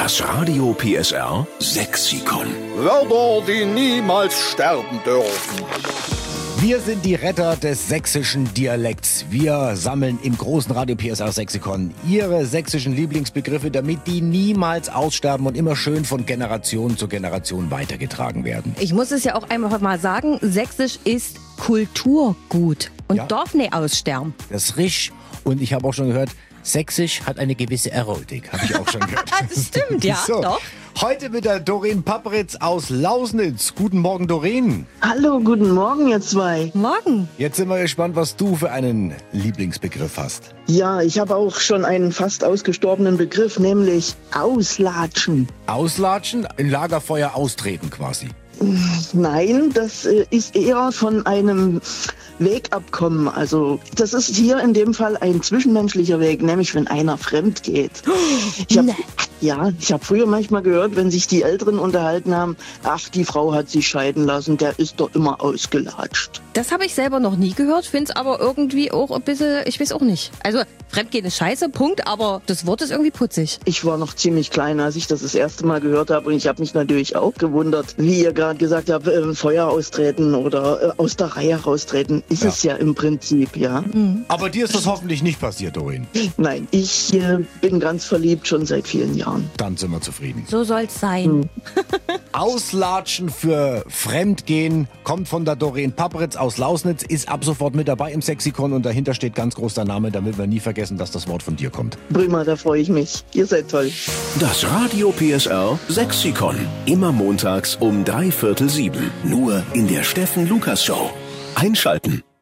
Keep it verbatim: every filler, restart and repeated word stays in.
Das Radio P S R Sexikon. Wörter, die niemals sterben dürfen. Wir sind die Retter des sächsischen Dialekts. Wir sammeln im großen Radio P S R Sexikon Ihre sächsischen Lieblingsbegriffe, damit die niemals aussterben und immer schön von Generation zu Generation weitergetragen werden. Ich muss es ja auch einmal mal sagen, Sächsisch ist Kulturgut und Ja. darf nicht aussterben. Das ist richtig. Und ich habe auch schon gehört, Sächsisch hat eine gewisse Erotik. Habe ich auch schon gehört. Das stimmt, ja, So, doch. heute mit der Doreen Papperitz aus Lausnitz. Guten Morgen, Doreen. Hallo, guten Morgen, ihr zwei. Morgen. Jetzt sind wir gespannt, was du für einen Lieblingsbegriff hast. Ja, ich habe auch schon einen fast ausgestorbenen Begriff, nämlich Auslatschen. Auslatschen, ein Lagerfeuer austreten quasi. Nein, das äh, ist eher von einem Wegabkommen. Also das ist hier in dem Fall ein zwischenmenschlicher Weg, nämlich wenn einer fremd geht. Ich hab, ja, ich habe früher manchmal gehört, wenn sich die Älteren unterhalten haben, ach, die Frau hat sich scheiden lassen, der ist doch immer ausgelatscht. Das habe ich selber noch nie gehört, finde es aber irgendwie auch ein bisschen, ich weiß auch nicht. Also Fremdgehen ist scheiße, Punkt, aber das Wort ist irgendwie putzig. Ich war noch ziemlich klein, als ich das das erste Mal gehört habe, und ich habe mich natürlich auch gewundert, wie ihr gerade gesagt habt, äh, Feuer austreten oder äh, aus der Reihe raustreten, ist Ja. es ja im Prinzip, ja. Aber dir ist das hoffentlich nicht passiert, Doreen. Nein, ich äh, bin ganz verliebt schon seit vielen Jahren. Dann sind wir zufrieden. So soll's sein. Auslatschen für Fremdgehen kommt von der Doreen Papperitz aus Lausnitz, ist ab sofort mit dabei im Sexikon und dahinter steht ganz groß dein Name, damit wir nie vergessen, dass das Wort von dir kommt. Prima, da freue ich mich. Ihr seid toll. Das Radio P S R Sexikon. Immer montags um drei Viertel sieben. Nur in der Steffen Lukas Show. Einschalten.